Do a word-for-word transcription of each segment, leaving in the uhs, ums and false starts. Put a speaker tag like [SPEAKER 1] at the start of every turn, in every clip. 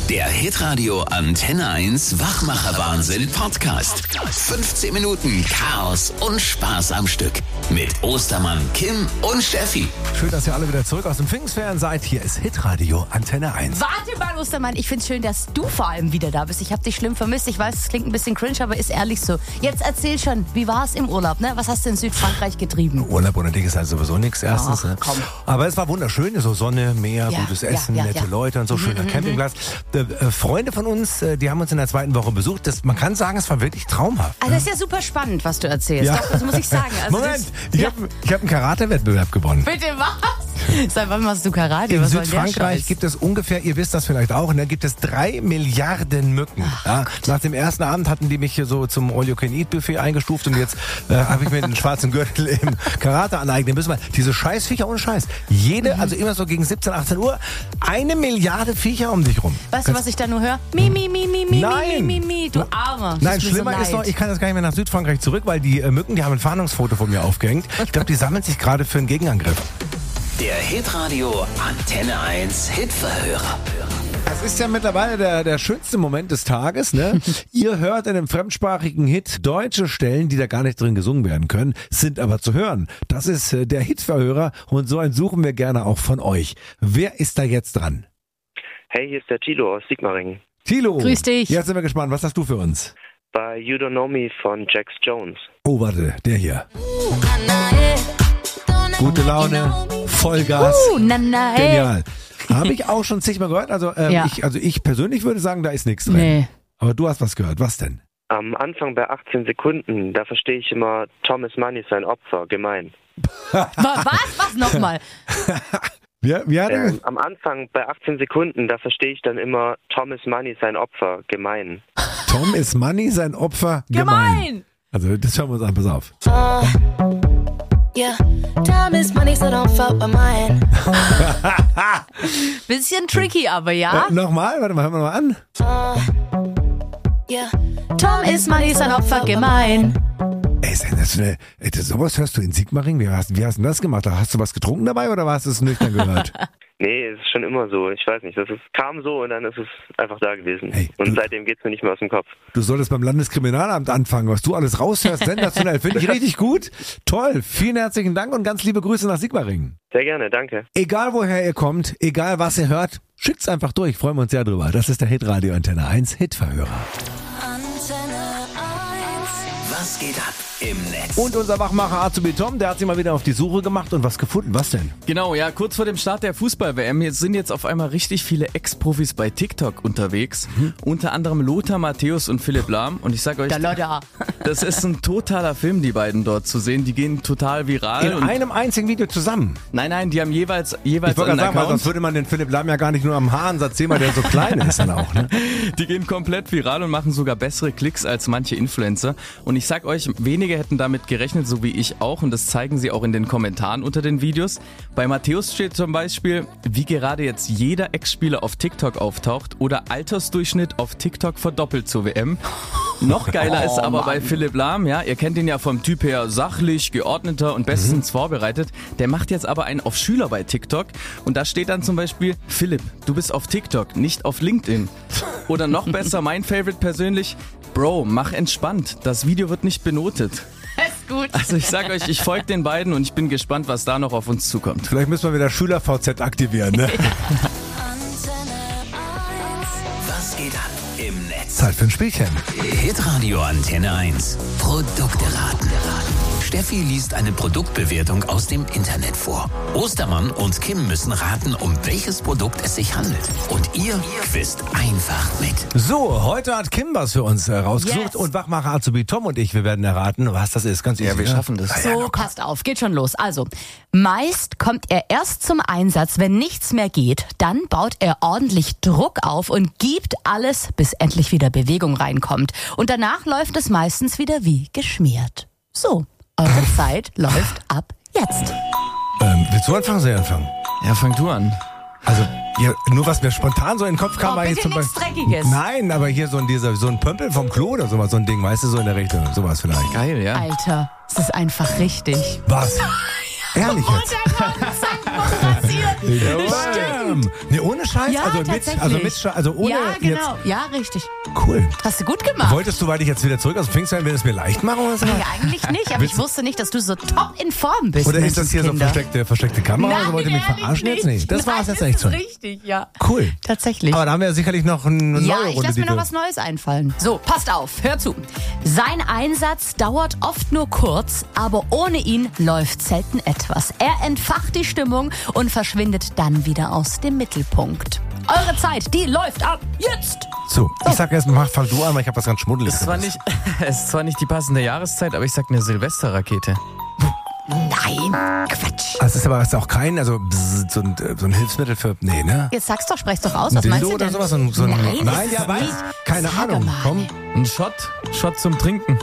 [SPEAKER 1] Der Hitradio Antenne eins Wachmacher-Wahnsinn Podcast. fünfzehn Minuten Chaos und Spaß am Stück. Mit Ostermann, Kim und Steffi.
[SPEAKER 2] Schön, dass ihr alle wieder zurück aus dem Pfingstferien seid. Hier ist Hitradio Antenne eins.
[SPEAKER 3] Warte mal, Ostermann, ich find's schön, dass du vor allem wieder da bist. Ich hab dich schlimm vermisst. Ich weiß, es klingt ein bisschen cringe, aber ist ehrlich so. Jetzt erzähl schon, wie war es im Urlaub, ne? Was hast du in Südfrankreich getrieben?
[SPEAKER 2] Urlaub ohne dich ist halt sowieso nichts erstens.
[SPEAKER 3] Ach,
[SPEAKER 2] ne?
[SPEAKER 3] komm.
[SPEAKER 2] Aber es war wunderschön, so Sonne, Meer,
[SPEAKER 3] Ja,
[SPEAKER 2] gutes
[SPEAKER 3] ja,
[SPEAKER 2] Essen,
[SPEAKER 3] ja,
[SPEAKER 2] nette
[SPEAKER 3] ja.
[SPEAKER 2] Leute und so, schöner Campingplatz. Äh, äh, Freunde von uns, äh, die haben uns in der zweiten Woche besucht. Das, man kann sagen, es war wirklich traumhaft.
[SPEAKER 3] Also das ist ja super spannend, was du erzählst.
[SPEAKER 2] Ja.
[SPEAKER 3] Das, das muss ich sagen. Also
[SPEAKER 2] Moment,
[SPEAKER 3] das,
[SPEAKER 2] ich
[SPEAKER 3] ja.
[SPEAKER 2] habe ich hab einen Karate-Wettbewerb gewonnen.
[SPEAKER 3] Bitte was? Seit wann machst du Karate?
[SPEAKER 2] In
[SPEAKER 3] Was soll denn der
[SPEAKER 2] Südfrankreich
[SPEAKER 3] Scheiß?
[SPEAKER 2] gibt es ungefähr, ihr wisst das vielleicht auch, ne, gibt es drei Milliarden Mücken. Ja, nach dem ersten Abend hatten die mich hier so zum All-You-Can-Eat-Buffet eingestuft und jetzt äh, habe ich mir den schwarzen Gürtel im Karate aneignen müssen. Weil diese Scheißviecher ohne Scheiß. Jede, also immer so gegen siebzehn, achtzehn Uhr, eine Milliarde Viecher um dich rum.
[SPEAKER 3] Weißt du, was ich da nur höre? Mi, mi, mi, mi, mi,
[SPEAKER 2] Nein.
[SPEAKER 3] mi, mi, mi, du Armer. Das
[SPEAKER 2] Nein,
[SPEAKER 3] tut mir
[SPEAKER 2] schlimmer
[SPEAKER 3] so
[SPEAKER 2] ist noch,
[SPEAKER 3] leid.
[SPEAKER 2] ich kann jetzt gar nicht mehr nach Südfrankreich zurück, weil die äh, Mücken, die haben ein Fahndungsfoto von mir aufgehängt. Ich glaube, die sammeln sich gerade für einen Gegenangriff.
[SPEAKER 1] Der Hitradio Antenne eins Hitverhörer.
[SPEAKER 2] Das ist ja mittlerweile der, der schönste Moment des Tages, ne? Ihr hört in einem fremdsprachigen Hit deutsche Stellen, die da gar nicht drin gesungen werden können, sind aber zu hören. Das ist äh, der Hitverhörer und so einen suchen wir gerne auch von euch. Wer ist da jetzt dran?
[SPEAKER 4] Hey, hier ist der Tilo aus Sigmaringen.
[SPEAKER 2] Tilo.
[SPEAKER 3] Grüß dich.
[SPEAKER 2] Jetzt sind wir gespannt. Was hast du für uns?
[SPEAKER 4] Bei You Don't Know Me von Jax Jones.
[SPEAKER 2] Oh, warte, der hier. Gute Laune, Vollgas.
[SPEAKER 3] Uh, na, na, hey.
[SPEAKER 2] Genial. Habe ich auch schon zigmal gehört. Also, ähm,
[SPEAKER 3] Ja.
[SPEAKER 2] ich, also ich persönlich würde sagen, da ist nichts drin.
[SPEAKER 3] Nee.
[SPEAKER 2] Aber du hast was gehört. Was denn?
[SPEAKER 4] Am Anfang bei achtzehn Sekunden, da verstehe ich immer, Thomas Money ist ein Opfer, gemein.
[SPEAKER 3] Wa- Was? Was nochmal?
[SPEAKER 2] Wie, wie hat er
[SPEAKER 4] Ähm, am Anfang bei achtzehn Sekunden, da verstehe ich dann immer, Thomas Money ist ein Opfer, gemein.
[SPEAKER 2] Tom is Money, sein Opfer, gemein.
[SPEAKER 3] Gemein.
[SPEAKER 2] Also das hören wir uns an, pass auf.
[SPEAKER 5] Yeah, time is money, so don't fuck with mine.
[SPEAKER 3] Bisschen tricky, aber ja.
[SPEAKER 2] Äh, nochmal, warte mal, hören wir mal an.
[SPEAKER 5] Yeah,
[SPEAKER 3] Tom ist Money, sein Opfer, gemein.
[SPEAKER 2] Ey, sensationell. Ey, das, sowas hörst du in Sigmaringen? Wie hast, wie hast du das gemacht? Hast du was getrunken dabei oder hast du es nüchtern gehört?
[SPEAKER 4] Nee, es ist schon immer so. Ich weiß nicht, das ist, kam so und dann ist es einfach da gewesen.
[SPEAKER 2] Hey,
[SPEAKER 4] und
[SPEAKER 2] du-
[SPEAKER 4] seitdem geht's mir nicht mehr aus dem Kopf.
[SPEAKER 2] Du solltest beim Landeskriminalamt anfangen, was du alles raushörst. Sensationell, finde ich richtig gut. Toll, vielen herzlichen Dank und ganz liebe Grüße nach Sigmaringen.
[SPEAKER 4] Sehr gerne, danke.
[SPEAKER 2] Egal woher ihr kommt, egal was ihr hört, schickt's einfach durch, freuen wir uns sehr drüber. Das ist der Hitradio Antenne eins Hitverhörer.
[SPEAKER 5] Antenne eins.
[SPEAKER 1] Was geht ab im Netz?
[SPEAKER 2] Und unser Wachmacher Azubi Tom, der hat sich mal wieder auf die Suche gemacht und was gefunden. Was denn?
[SPEAKER 6] Genau, ja, kurz vor dem Start der Fußball-W M jetzt sind jetzt auf einmal richtig viele Ex-Profis bei TikTok unterwegs.
[SPEAKER 2] Mhm.
[SPEAKER 6] Unter anderem Lothar Matthäus und Philipp Lahm. Und ich sag euch,
[SPEAKER 3] Der Leute.
[SPEAKER 6] das ist ein totaler Film, die beiden dort zu sehen. Die gehen total viral.
[SPEAKER 2] In
[SPEAKER 6] und
[SPEAKER 2] einem einzigen Video zusammen.
[SPEAKER 6] nein, nein, die haben jeweils, jeweils
[SPEAKER 2] Ich wollte
[SPEAKER 6] einen
[SPEAKER 2] gerade sagen, weil
[SPEAKER 6] Account.
[SPEAKER 2] sonst würde man den Philipp Lahm ja gar nicht nur am Haaransatz sehen, weil der so klein ist dann auch. Ne?
[SPEAKER 6] Die gehen komplett viral und machen sogar bessere Klicks als manche Influencer. Und ich sag euch, wenige hätten damit gerechnet, so wie ich auch. Und das zeigen sie auch in den Kommentaren unter den Videos. Bei Matthäus steht zum Beispiel, wie gerade jetzt jeder Ex-Spieler auf TikTok auftaucht oder Altersdurchschnitt auf TikTok verdoppelt zur W M. Noch geiler ist aber bei Philipp Lahm, ja, ihr kennt ihn ja vom Typ her sachlich, geordneter und bestens vorbereitet. Der macht jetzt aber einen auf Schüler bei TikTok und da steht dann zum Beispiel, Philipp, du bist auf TikTok, nicht auf LinkedIn. Oder noch besser, mein Favorite persönlich, Bro, mach entspannt, das Video wird nicht benotet.
[SPEAKER 3] Ist gut.
[SPEAKER 6] Also ich sag euch, ich folge den beiden und ich bin gespannt, was da noch auf uns zukommt.
[SPEAKER 2] Vielleicht müssen wir wieder Schüler-V Z aktivieren. Ne?
[SPEAKER 5] Antenne eins.
[SPEAKER 1] Was geht ab im Netz?
[SPEAKER 2] Zeit für ein Spielchen.
[SPEAKER 1] Hitradio Antenne eins. Produkte raten. Steffi liest eine Produktbewertung aus dem Internet vor. Ostermann und Kim müssen raten, um welches Produkt es sich handelt. Und ihr quizt einfach mit.
[SPEAKER 2] So, heute hat Kim was für uns äh, rausgesucht
[SPEAKER 3] Yes.
[SPEAKER 2] und Wachmacher Azubi Tom und ich, wir werden erraten, was das ist. Ganz easy.
[SPEAKER 6] Ja, wir
[SPEAKER 2] ne?
[SPEAKER 6] schaffen das.
[SPEAKER 2] Ah, ja,
[SPEAKER 3] So,
[SPEAKER 2] locker.
[SPEAKER 3] passt auf, geht schon los. Also, meist kommt er erst zum Einsatz, wenn nichts mehr geht. Dann baut er ordentlich Druck auf und gibt alles, bis endlich wieder Bewegung reinkommt. Und danach läuft es meistens wieder wie geschmiert. So, eure Zeit läuft ab jetzt.
[SPEAKER 2] Ähm, willst du anfangen, soll ich anfangen?
[SPEAKER 6] Ja, fang du an.
[SPEAKER 2] Also, ja, nur was mir spontan so in den Kopf kam,
[SPEAKER 3] Oh,
[SPEAKER 2] war
[SPEAKER 3] bitte
[SPEAKER 2] jetzt zum
[SPEAKER 3] nichts
[SPEAKER 2] Beispiel.
[SPEAKER 3] Dreckiges.
[SPEAKER 2] Nein, aber hier so ein, dieser, so ein Pömpel vom Klo oder sowas, so ein Ding, weißt du, so in der Richtung, sowas vielleicht.
[SPEAKER 6] Geil, ja.
[SPEAKER 3] Alter, es ist einfach richtig.
[SPEAKER 2] Was? Ehrlich jetzt?
[SPEAKER 3] Und der ganze Zack, was passiert?
[SPEAKER 2] Stimmt. Nee, ohne Scheiß?
[SPEAKER 3] Ja,
[SPEAKER 2] also, mit,
[SPEAKER 3] tatsächlich.
[SPEAKER 2] also mit Sche- also ohne
[SPEAKER 3] ja,
[SPEAKER 2] jetzt.
[SPEAKER 3] genau. Ja, richtig.
[SPEAKER 2] Cool.
[SPEAKER 3] Hast du gut gemacht.
[SPEAKER 2] Wolltest du, weil ich jetzt wieder zurück aus dem Pfingstferien will, es mir leicht machen oder so?
[SPEAKER 3] Nee, eigentlich nicht, aber ich wusste nicht, dass du so top in Form bist.
[SPEAKER 2] Oder ist das hier so
[SPEAKER 3] Menschenskinder.
[SPEAKER 2] versteckte, versteckte Kamera?
[SPEAKER 3] Nein,
[SPEAKER 2] Also wollt ihr mich
[SPEAKER 3] ehrlich
[SPEAKER 2] verarschen jetzt?
[SPEAKER 3] nicht.
[SPEAKER 2] Nee, das war
[SPEAKER 3] Nein,
[SPEAKER 2] es jetzt
[SPEAKER 3] das
[SPEAKER 2] echt
[SPEAKER 3] ist
[SPEAKER 2] schon.
[SPEAKER 3] richtig, ja.
[SPEAKER 2] Cool.
[SPEAKER 3] Tatsächlich.
[SPEAKER 2] Aber da haben wir sicherlich noch eine
[SPEAKER 3] Ja,
[SPEAKER 2] neue
[SPEAKER 3] ich
[SPEAKER 2] Runde.
[SPEAKER 3] lasse mir
[SPEAKER 2] die
[SPEAKER 3] noch
[SPEAKER 2] wir-
[SPEAKER 3] was Neues einfallen. So, passt auf, hör zu. Sein Einsatz dauert oft nur kurz, aber ohne ihn läuft selten etwas. Er entfacht die Stimmung und verschwindet dann wieder aus dem Mittelpunkt. Eure Zeit, die läuft ab jetzt!
[SPEAKER 2] So, ich sag erst mal, fang du an, weil ich habe was ganz Schmuddeliges.
[SPEAKER 6] Es ist zwar nicht, es ist zwar nicht die passende Jahreszeit, aber ich sag eine Silvesterrakete.
[SPEAKER 3] Nein, Quatsch.
[SPEAKER 2] Das ist aber ist auch kein, also bzz, so, ein, so ein Hilfsmittel für, nee, ne?
[SPEAKER 3] Jetzt sag's doch, sprech's doch aus,
[SPEAKER 2] Ein
[SPEAKER 3] was meinst
[SPEAKER 2] Dildo
[SPEAKER 3] du
[SPEAKER 2] oder
[SPEAKER 3] denn?
[SPEAKER 2] sowas? So ein, so ein,
[SPEAKER 3] Nein, das
[SPEAKER 2] nein
[SPEAKER 3] ist
[SPEAKER 2] ja, weiß.
[SPEAKER 3] nicht.
[SPEAKER 2] Keine
[SPEAKER 3] Sag
[SPEAKER 2] Ahnung.
[SPEAKER 3] mal.
[SPEAKER 2] Komm.
[SPEAKER 6] Ein Shot, Shot zum Trinken.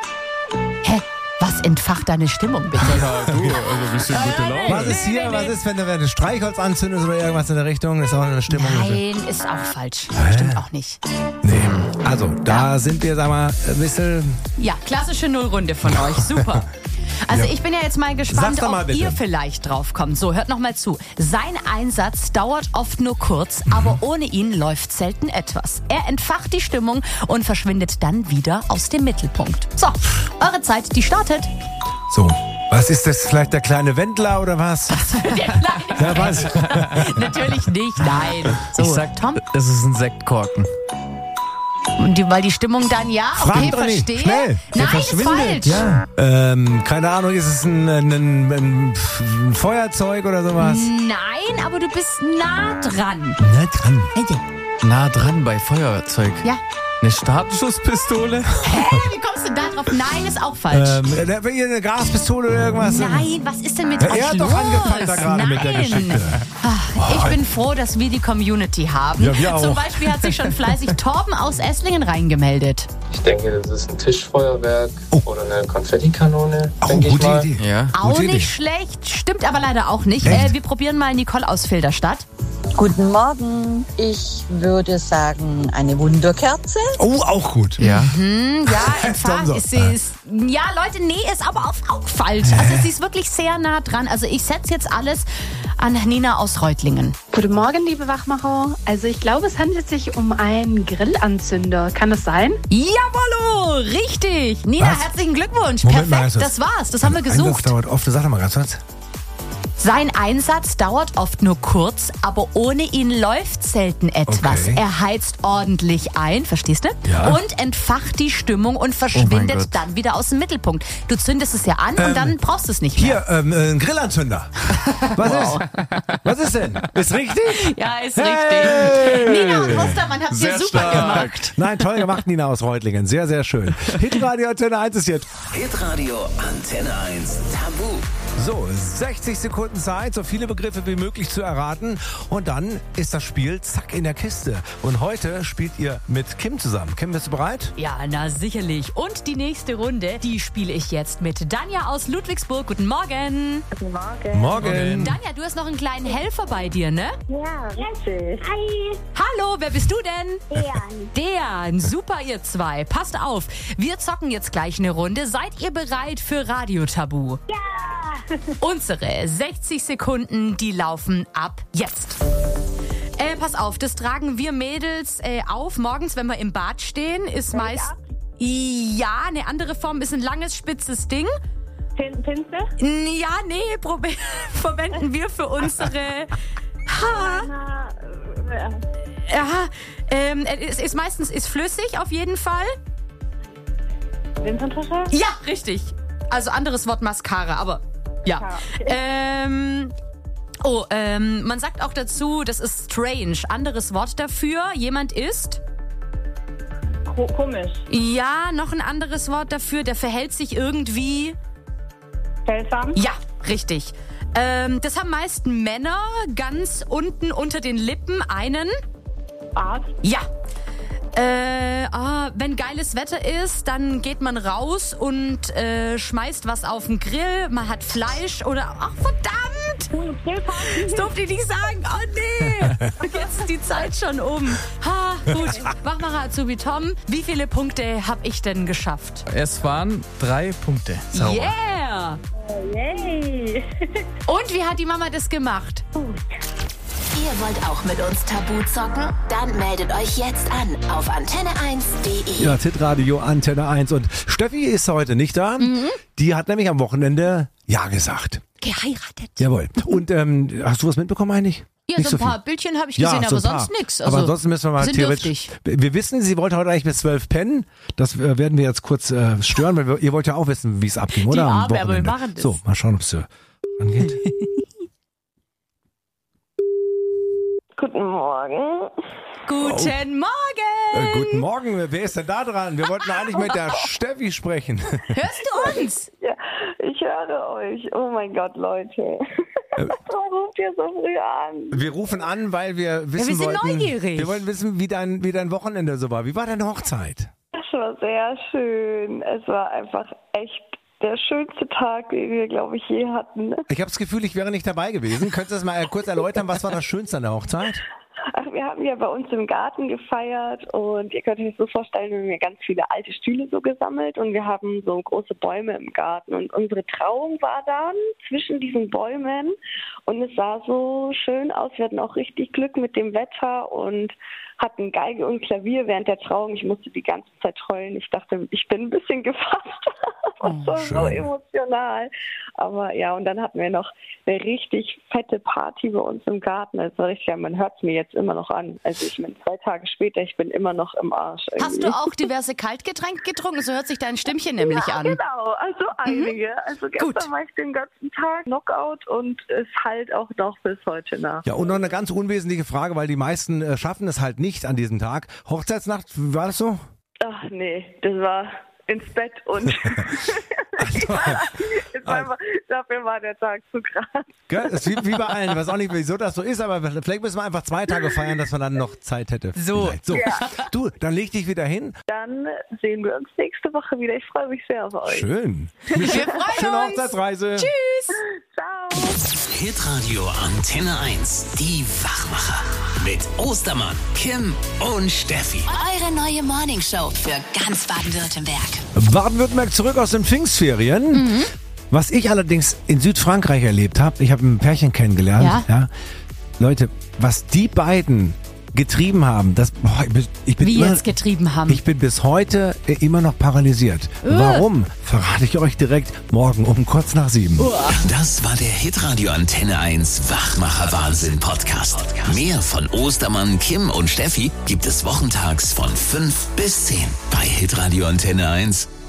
[SPEAKER 3] Hä? Was entfacht deine Stimmung, bitte?
[SPEAKER 6] Ja, du, also ein bisschen gute Laune.
[SPEAKER 2] Was ist hier? Was ist, wenn du wenn du Streichholz anzündest oder irgendwas in der Richtung? Das ist auch eine Stimmung.
[SPEAKER 3] Nein, ist auch falsch. Stimmt auch nicht.
[SPEAKER 2] Nee. Also, da sind wir, sag mal, ein bisschen.
[SPEAKER 3] Ja, klassische Nullrunde von euch. Super. Also
[SPEAKER 2] Ja.
[SPEAKER 3] ich bin ja jetzt mal gespannt,
[SPEAKER 2] Sag's doch mal
[SPEAKER 3] ob
[SPEAKER 2] bitte.
[SPEAKER 3] ihr vielleicht drauf kommt. So, hört noch mal zu. Sein Einsatz dauert oft nur kurz, aber ohne ihn läuft selten etwas. Er entfacht die Stimmung und verschwindet dann wieder aus dem Mittelpunkt. So, eure Zeit, die startet.
[SPEAKER 2] So. Was ist das? Vielleicht der kleine Wendler oder was?
[SPEAKER 3] Der kleine
[SPEAKER 2] Ja, was?
[SPEAKER 3] Natürlich nicht, nein. So,
[SPEAKER 6] Ich sag,
[SPEAKER 3] Tom,
[SPEAKER 6] es ist ein Sektkorken.
[SPEAKER 3] und die, weil die Stimmung dann, ja,
[SPEAKER 2] Frag
[SPEAKER 3] okay,
[SPEAKER 2] doch nicht.
[SPEAKER 3] verstehe.
[SPEAKER 2] Schnell. Der
[SPEAKER 3] Nein, ist
[SPEAKER 2] verschwindet.
[SPEAKER 3] falsch.
[SPEAKER 2] Ja. Ähm, keine Ahnung, ist es ein, ein, ein, ein, ein Feuerzeug oder sowas?
[SPEAKER 3] Nein, aber du bist nah dran.
[SPEAKER 2] Na dran.
[SPEAKER 6] Nah dran bei Feuerzeug.
[SPEAKER 3] Ja.
[SPEAKER 6] Eine Startschusspistole?
[SPEAKER 3] Hä, wie kommst du da drauf? Nein, ist auch falsch.
[SPEAKER 2] Ähm, da- hier eine Gaspistole oder irgendwas?
[SPEAKER 3] Nein, was ist denn mit
[SPEAKER 2] Ja,
[SPEAKER 3] euch
[SPEAKER 2] er hat
[SPEAKER 3] los?
[SPEAKER 2] doch angefangen da gerade
[SPEAKER 3] Nein.
[SPEAKER 2] mit der Geschichte.
[SPEAKER 3] Ach, ich bin froh, dass wir die Community haben.
[SPEAKER 2] Ja, wir auch.
[SPEAKER 3] Zum Beispiel hat sich schon fleißig Torben aus Esslingen reingemeldet.
[SPEAKER 7] Ich denke, das ist ein Tischfeuerwerk oder eine Konfettikanone,
[SPEAKER 2] Oh,
[SPEAKER 7] denke ich
[SPEAKER 2] gute
[SPEAKER 7] mal.
[SPEAKER 2] Idee.
[SPEAKER 6] Ja.
[SPEAKER 3] Auch
[SPEAKER 2] Gute
[SPEAKER 3] nicht
[SPEAKER 2] Idee.
[SPEAKER 3] schlecht, stimmt aber leider auch nicht.
[SPEAKER 2] Echt?
[SPEAKER 3] Äh, wir probieren mal Nicole aus Filderstadt.
[SPEAKER 8] Guten Morgen. Ich würde sagen, eine Wunderkerze.
[SPEAKER 2] Oh, auch gut.
[SPEAKER 6] Ja.
[SPEAKER 3] Hm, ja, entfacht
[SPEAKER 2] so.
[SPEAKER 3] ist sie. Ist, ja, Leute, nee, ist aber auch, auch falsch. Also sie ist wirklich sehr nah dran. Also ich setze jetzt alles an Nina aus Reutlingen.
[SPEAKER 9] Guten Morgen, liebe Wachmacher. Also ich glaube, es handelt sich um einen Grillanzünder. Kann das sein?
[SPEAKER 3] Jawollo, richtig. Nina,
[SPEAKER 2] Was?
[SPEAKER 3] herzlichen Glückwunsch.
[SPEAKER 2] Moment mal,
[SPEAKER 3] Perfekt,
[SPEAKER 2] ganz
[SPEAKER 3] das war's. Das haben wir
[SPEAKER 2] Einsatz
[SPEAKER 3] gesucht.
[SPEAKER 2] dauert oft. Sag doch mal ganz kurz.
[SPEAKER 3] Sein Einsatz dauert oft nur kurz, aber ohne ihn läuft selten etwas.
[SPEAKER 2] Okay.
[SPEAKER 3] Er heizt ordentlich ein, verstehst du?
[SPEAKER 2] Ja.
[SPEAKER 3] Und entfacht die Stimmung und verschwindet
[SPEAKER 6] Gott.
[SPEAKER 3] dann wieder aus dem Mittelpunkt. Du zündest es ja an und dann brauchst du es nicht mehr.
[SPEAKER 2] Hier, ähm, äh, ein Grillanzünder. Was ist? Was ist denn? Ist richtig?
[SPEAKER 3] Ja, ist
[SPEAKER 2] Hey!
[SPEAKER 3] richtig. Nina und Mustermann habt ihr
[SPEAKER 6] Sehr
[SPEAKER 3] super
[SPEAKER 6] stark.
[SPEAKER 3] gemacht.
[SPEAKER 2] Nein, toll gemacht, Nina aus Reutlingen. Sehr, sehr schön. Hitradio Antenne eins ist jetzt.
[SPEAKER 1] Hitradio Antenne eins Tabu.
[SPEAKER 2] So, sechzig Sekunden Zeit, so viele Begriffe wie möglich zu erraten. Und dann ist das Spiel zack in der Kiste. Und heute spielt ihr mit Kim zusammen. Kim, bist du bereit?
[SPEAKER 3] Ja, na sicherlich. Und die nächste Runde, die spiele ich jetzt mit Danja aus Ludwigsburg. Guten Morgen.
[SPEAKER 2] Morgen.
[SPEAKER 3] Danja, du hast noch einen kleinen Helfer bei dir, ne?
[SPEAKER 10] Ja, richtig. Hi,
[SPEAKER 3] Hallo, wer bist du denn?
[SPEAKER 10] Dejan.
[SPEAKER 3] Dejan, super ihr zwei. Passt auf, wir zocken jetzt gleich eine Runde. Seid ihr bereit für Radiotabu?
[SPEAKER 10] Ja.
[SPEAKER 3] Unsere sechzig Sekunden, die laufen ab jetzt. Äh, pass auf, das tragen wir Mädels äh, auf morgens, wenn wir im Bad stehen. Ist meist... Ja, eine andere Form ist ein langes, spitzes Ding.
[SPEAKER 10] Pin Pinsel?
[SPEAKER 3] Ja, nee, probi- verwenden wir für unsere... Ha.
[SPEAKER 10] Na, äh,
[SPEAKER 3] Ja, ähm, es ist meistens ist flüssig auf jeden Fall.
[SPEAKER 10] Wimperntusche?
[SPEAKER 3] Ja, richtig. Also anderes Wort Mascara, aber ja.
[SPEAKER 10] Ja, okay.
[SPEAKER 3] Ähm, oh, ähm, man sagt auch dazu, das ist strange. Anderes Wort dafür. Jemand ist?
[SPEAKER 10] Ko komisch.
[SPEAKER 3] Ja, noch ein anderes Wort dafür. Der verhält sich irgendwie.
[SPEAKER 10] Seltsam?
[SPEAKER 3] Ja, richtig. Ähm, das haben meist Männer ganz unten unter den Lippen einen.
[SPEAKER 10] Bart?
[SPEAKER 3] Ja. Äh, ah, wenn geiles Wetter ist, dann geht man raus und äh, schmeißt was auf den Grill. Man hat Fleisch oder... Ach, verdammt! Das durfte ich nicht sagen. Oh, nee. Jetzt ist die Zeit schon um. Ha, gut. Mach mal Azubi Tom. Wie viele Punkte habe ich denn geschafft?
[SPEAKER 6] Es waren drei Punkte. Sauber.
[SPEAKER 3] Yeah! Mama.
[SPEAKER 10] Yay.
[SPEAKER 3] Und wie hat die Mama das gemacht?
[SPEAKER 5] Ihr wollt auch mit uns Tabu zocken? Dann meldet euch jetzt an auf antenne eins punkt de.
[SPEAKER 2] Ja, Hitradio Antenne eins. Und Steffi ist heute nicht da. Mhm. Die hat nämlich am Wochenende Ja gesagt.
[SPEAKER 3] Geheiratet.
[SPEAKER 2] Jawohl. Und ähm, hast du was mitbekommen eigentlich?
[SPEAKER 3] Ja,
[SPEAKER 2] Nicht
[SPEAKER 3] so ein
[SPEAKER 2] so
[SPEAKER 3] paar
[SPEAKER 2] viel.
[SPEAKER 3] Bildchen habe ich
[SPEAKER 2] Ja,
[SPEAKER 3] gesehen,
[SPEAKER 2] so
[SPEAKER 3] aber
[SPEAKER 2] ein paar.
[SPEAKER 3] sonst nichts. Also,
[SPEAKER 2] aber ansonsten müssen wir mal
[SPEAKER 3] sind
[SPEAKER 2] theoretisch.
[SPEAKER 3] dürftig.
[SPEAKER 2] Wir wissen, sie wollte heute eigentlich bis zwölf pennen. Das äh, werden wir jetzt kurz äh, stören, weil wir, ihr wollt ja auch wissen, wie es abging, oder?
[SPEAKER 3] Die
[SPEAKER 2] Am
[SPEAKER 3] Arme, aber wir
[SPEAKER 2] Wochenende.
[SPEAKER 3] machen das.
[SPEAKER 2] So, mal schauen, ob es äh, angeht.
[SPEAKER 10] Guten Morgen.
[SPEAKER 3] Guten Morgen!
[SPEAKER 2] Äh, guten Morgen, wer ist denn da dran? Wir wollten eigentlich mit der Steffi sprechen.
[SPEAKER 3] Hörst du uns?
[SPEAKER 10] Ja, ich höre euch. Oh mein Gott, Leute. Warum ruft ihr so früh an?
[SPEAKER 2] Wir rufen an, weil wir wissen
[SPEAKER 3] Ja, wir sind
[SPEAKER 2] wollten,
[SPEAKER 3] neugierig.
[SPEAKER 2] wir wollen wissen, wie dein, wie dein Wochenende so war. Wie war deine Hochzeit?
[SPEAKER 10] Es war sehr schön. Es war einfach echt der schönste Tag, den wir, glaube ich, je hatten.
[SPEAKER 2] Ich habe das Gefühl, ich wäre nicht dabei gewesen. Könntest du das mal kurz erläutern, was war das Schönste an der Hochzeit?
[SPEAKER 10] Ach, wir haben ja bei uns im Garten gefeiert und ihr könnt euch das so vorstellen, wir haben ja ganz viele alte Stühle so gesammelt und wir haben so große Bäume im Garten und unsere Trauung war dann zwischen diesen Bäumen und es sah so schön aus. Wir hatten auch richtig Glück mit dem Wetter und hatten Geige und Klavier während der Trauung. Ich musste die ganze Zeit heulen. Ich dachte, ich bin ein bisschen gefasst. Das war so emotional. Aber ja, und dann hatten wir noch eine richtig fette Party bei uns im Garten. Also richtig, ja, man hört es mir jetzt immer noch an. Also ich bin zwei Tage später, ich bin immer noch im Arsch. Irgendwie.
[SPEAKER 3] Hast du auch diverse Kaltgetränke getrunken? So hört sich dein Stimmchen nämlich
[SPEAKER 10] ja,
[SPEAKER 3] an.
[SPEAKER 10] Genau, also einige.
[SPEAKER 3] Mhm.
[SPEAKER 10] Also gestern
[SPEAKER 3] Gut.
[SPEAKER 10] war ich den ganzen Tag Knockout und es halt auch noch bis heute nach.
[SPEAKER 2] Ja, und noch eine ganz unwesentliche Frage, weil die meisten äh, schaffen es halt nicht an diesem Tag. Hochzeitsnacht, wie war das so?
[SPEAKER 10] Ach nee, das war ins Bett und es war einfach, dafür war der Tag zu krass.
[SPEAKER 2] Gell? Das ist wie, wie bei allen. Ich weiß auch nicht, wieso das so ist, aber vielleicht müssen wir einfach zwei Tage feiern, dass man dann noch Zeit hätte.
[SPEAKER 3] So.
[SPEAKER 2] Vielleicht. So.
[SPEAKER 10] Ja.
[SPEAKER 2] Du, dann leg dich wieder hin.
[SPEAKER 10] Dann sehen wir uns nächste Woche wieder. Ich freue mich sehr auf euch.
[SPEAKER 2] Schön.
[SPEAKER 3] Wir freuen
[SPEAKER 2] Schöne
[SPEAKER 3] uns.
[SPEAKER 2] Hochzeitsreise.
[SPEAKER 3] Tschüss.
[SPEAKER 10] Ciao.
[SPEAKER 1] Hitradio Antenne eins. Die Wachmacher. Mit Ostermann, Kim und Steffi.
[SPEAKER 5] Eure neue Morningshow für ganz Baden-Württemberg.
[SPEAKER 2] Baden-Württemberg zurück aus den Pfingstferien.
[SPEAKER 3] Mhm.
[SPEAKER 2] Was ich allerdings in Südfrankreich erlebt habe, ich habe ein Pärchen kennengelernt.
[SPEAKER 3] Ja.
[SPEAKER 2] Ja. Leute, was die beiden getrieben haben, das, boah, ich bin, ich bin
[SPEAKER 3] Wie
[SPEAKER 2] immer,
[SPEAKER 3] jetzt getrieben haben.
[SPEAKER 2] ich bin bis heute äh, immer noch paralysiert.
[SPEAKER 3] Äh.
[SPEAKER 2] Warum? Verrate ich euch direkt morgen um kurz nach sieben.
[SPEAKER 1] Das war der Hitradio Antenne eins Wachmacher Wahnsinn Podcast. Mehr von Ostermann, Kim und Steffi gibt es wochentags von fünf bis zehn bei Hitradio Antenne eins.